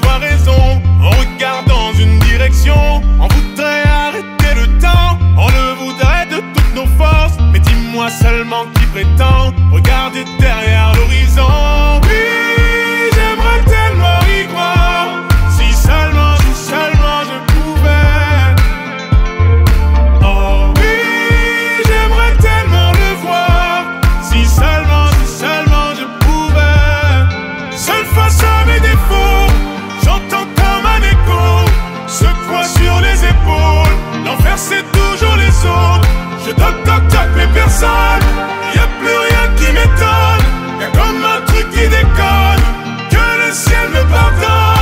avoir raison. On regarde dans une direction, on voudrait arrêter le temps, on le voudrait de toutes nos forces. Mais dis-moi seulement qui prétend regarder derrière l'horizon. Oui, j'aimerais tellement y croire, si seulement je pouvais. Oh oui, j'aimerais tellement le voir, si seulement je pouvais. Seul face à mes défauts, j'entends comme un écho, ce poids sur les épaules, l'enfer c'est toujours les autres. Je toc mais personne, y'a plus rien qui m'étonne, y'a comme un truc qui déconne, que le ciel me pardonne.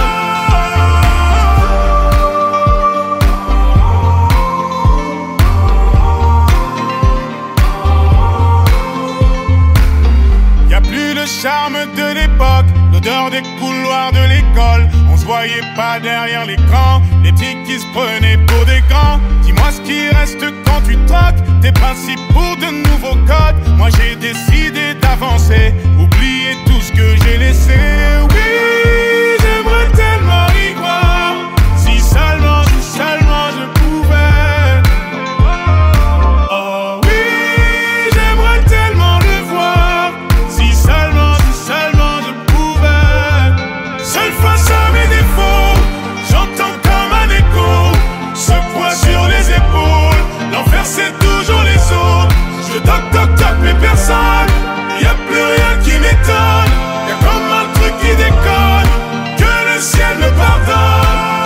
Y'a plus le charme de l'époque, l'odeur des couloirs de l'école. On se voyait pas derrière l'écran, les petits qui se prenaient pour des grands. Dis-moi ce qui reste quand tu troques tes principes pour de nouveaux codes. Moi j'ai décidé d'avancer, oublier tout ce que j'ai laissé. Oui, j'aimerais tellement y croire, si seulement je pouvais. Oh oui, j'aimerais tellement le voir, si seulement je pouvais. Seul face à mes défauts, j'entends comme un écho, ce poids sur les épaules, l'enfer c'est toujours les autres. Je toc mais personne, y'a plus rien qui m'étonne, y'a comme un truc qui déconne, que le ciel me pardonne.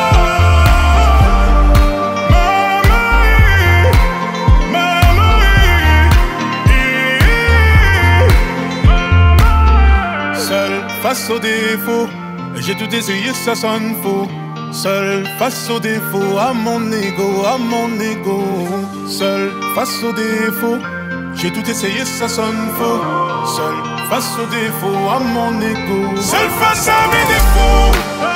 Seul face aux défauts, j'ai tout essayé, ça sonne faux. Seul face aux défauts, à mon ego. Seul face aux défauts, j'ai tout essayé, ça sonne faux. Seul face aux défauts, à mon ego. Seul face à mes défauts.